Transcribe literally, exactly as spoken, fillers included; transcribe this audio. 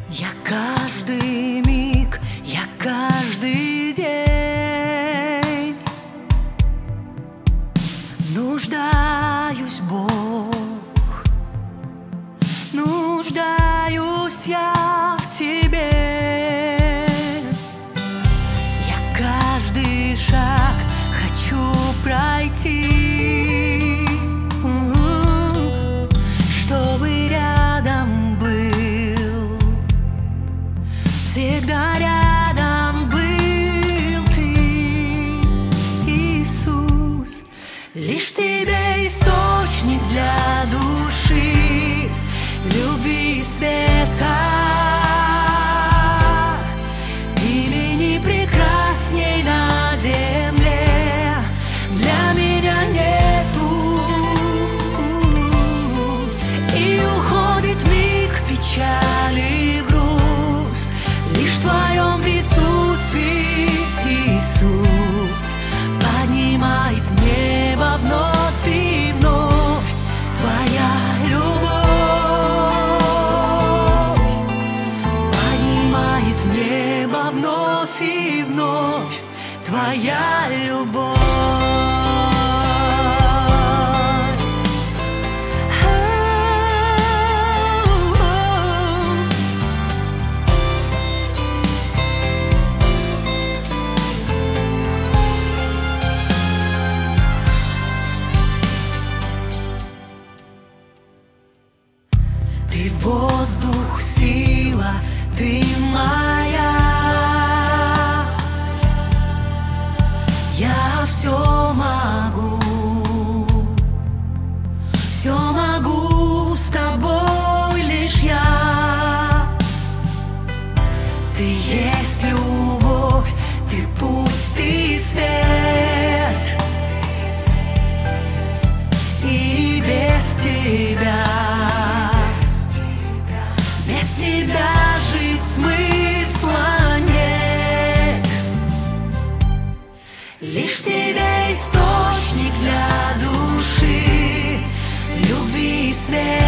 Я каждый миг, я каждый день нуждаюсь, Бог, нуждаюсь я в Тебе. Я каждый шаг хочу пройти, чтобы рядом был, всегда рядом был Ты, Иисус. Лишь Тебе источник для души, любви и света. Имени прекрасней на земле для меня нету. И уходит миг печали и груз, лишь в Твоем присутствии, Иисус, поднимает небо вновь и вновь Твоя любовь, поднимает небо вновь и вновь Твоя любовь. Ты воздух, сила, Ты моя. Я все могу, все могу с Тобой лишь я. Ты есть любовь, Ты путь, Ты свет, и без Тебя, без Тебя жить смысла нет. Лишь Тебе источник для души, любви и света.